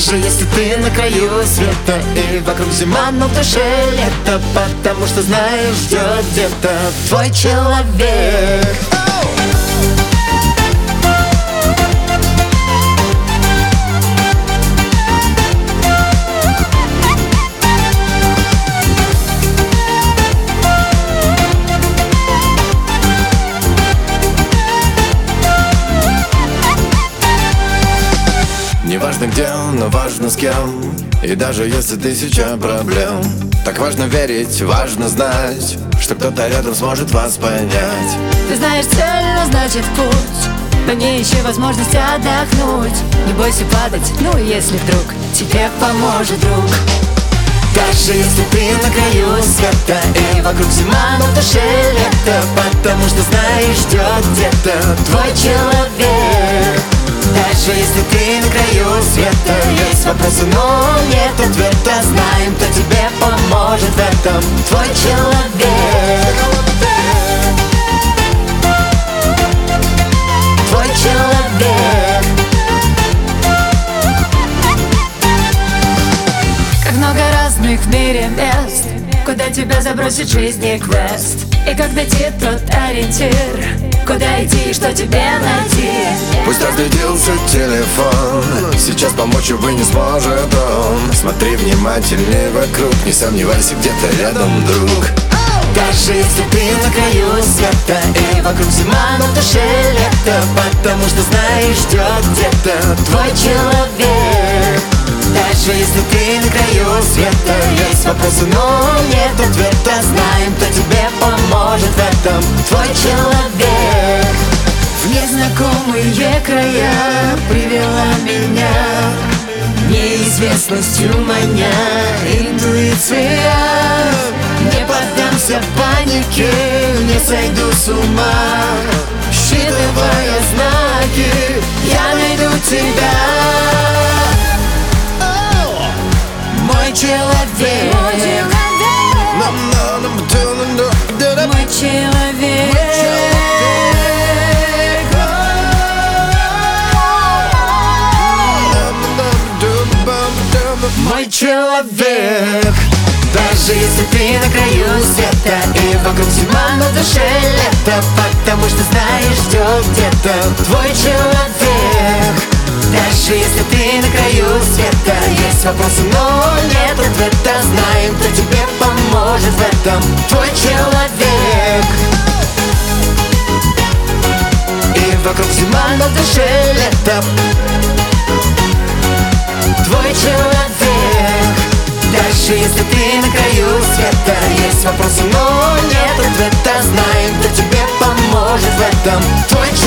Даже если ты на краю света и вокруг зима, но в душе лето, потому что знаешь, ждет где-то твой человек. Не важно где, но важно с кем. И даже если тысяча проблем, так важно верить, важно знать, что кто-то рядом сможет вас понять. Ты знаешь цель, но значит путь, по ней ищи возможность отдохнуть. Не бойся падать, ну если вдруг тебе поможет друг. Даже если ты на краю света и вокруг зима, но в душе лето, потому что знаешь, ждет где-то твой человек. Даже если ты на краю света, есть вопросы, но нет ответа, знаем, кто тебе поможет в этом твой человек. Твой человек. Как много разных в мире мест, куда тебя забросит жизни квест. И как найти тот ориентир, куда идти и что тебе найти. Пусть разрядился телефон, сейчас помочь, увы, не сможет он. Смотри внимательнее вокруг, не сомневайся, где-то рядом друг. Даже если ты на краю света и вокруг зима, но в душе лето, потому что знаешь, ждет где-то твой человек. Даже если ты на краю света, есть вопросы, но нет ответа, знаем, кто тебе поможет в этом твой человек. В незнакомые края привела меня неизвестностью маня интуиция. Не поддамся панике, не сойду с ума. Считывая знаки, я найду тебя. Мой человек, мой человек, мой человек. Мой человек. Даже если ты на краю света и вокруг зима, но в душе лето, потому что знаешь, ждет где-то твой человек. Даже если ты на краю света, есть вопросы, но нет ответа, знаем, кто тебе поможет в этом твой человек. И вокруг зима, но в душе лето, твой человек. Даже если ты на краю света, есть вопросы, но нет ответа, знаем, кто тебе поможет в этом твой человек.